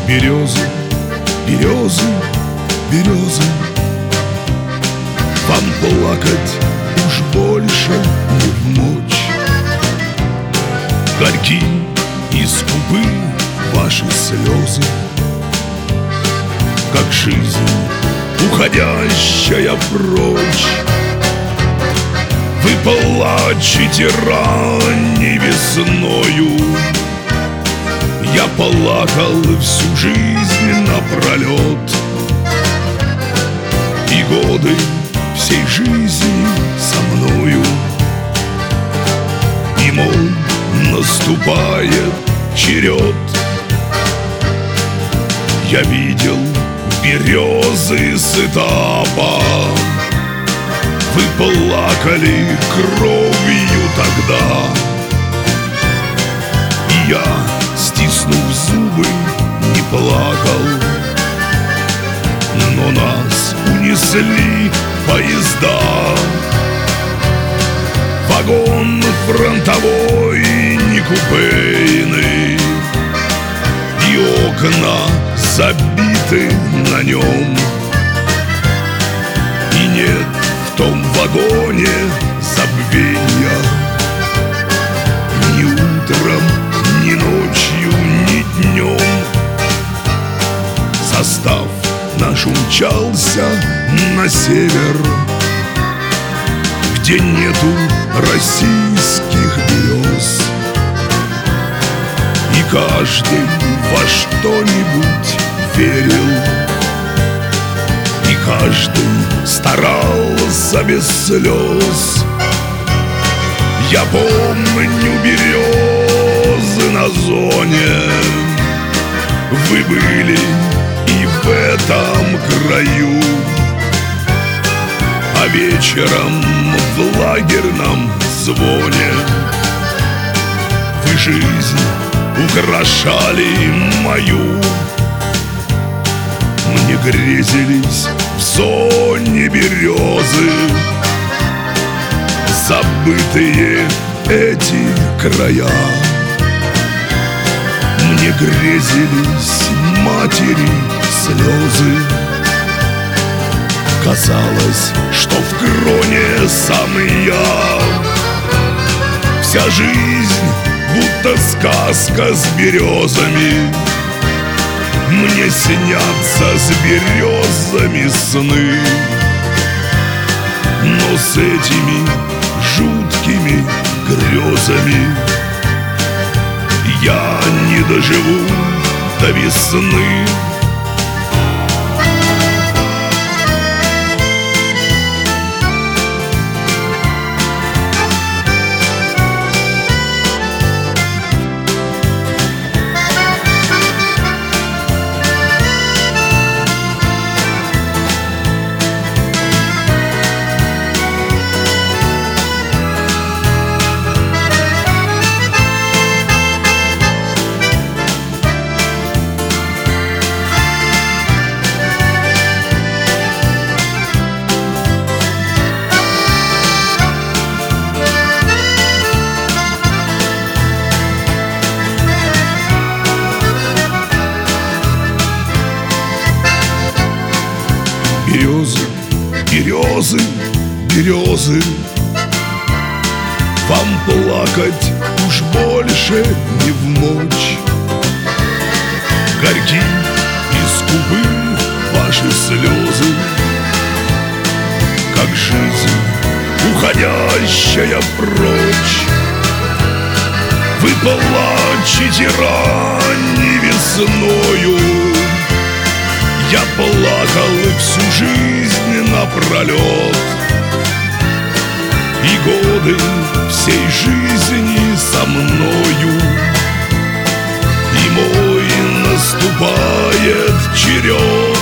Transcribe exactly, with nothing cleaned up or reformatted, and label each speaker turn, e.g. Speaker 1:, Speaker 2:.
Speaker 1: Березы, березы, березы, вам плакать уж больше не вмочь. Горьки и скупы ваши слезы, как жизнь, уходящая прочь. Вы плачете ранней весною, я плакал всю жизнь напролет. И годы всей жизни со мною, и мой наступает черед. Я видел березы с этапа, вы плакали кровью тогда. И я, стиснув зубы, не плакал, но нас унесли поезда. Вагон фронтовой, не купейный, и окна забиты на нем. И нет в том вагоне забвенья ни утром, ни ночью, ни днем. Состав наш умчался на север, где нету российских берез. И каждый во что-нибудь верил, и каждый старался без слез. Я помню березы на зоне, вы были и в этом краю. А вечером в лагерном звоне вы жизнь украшали мою. Мне грезились в зоне березы, забытые эти края. Мне грезились матери слезы, казалось, что в кроне сам я. Вся жизнь будто сказка с березами, мне снятся с березами сны. Но с этими жуткими грезами я не доживу до весны. Березы, березы, березы, вам плакать уж больше не вмочь. Горьки и скупы ваши слезы, как жизнь, уходящая прочь. Вы плачете ранней весною, я плакал всю жизнь напролет. И годы всей жизни со мною, и мой наступает черед.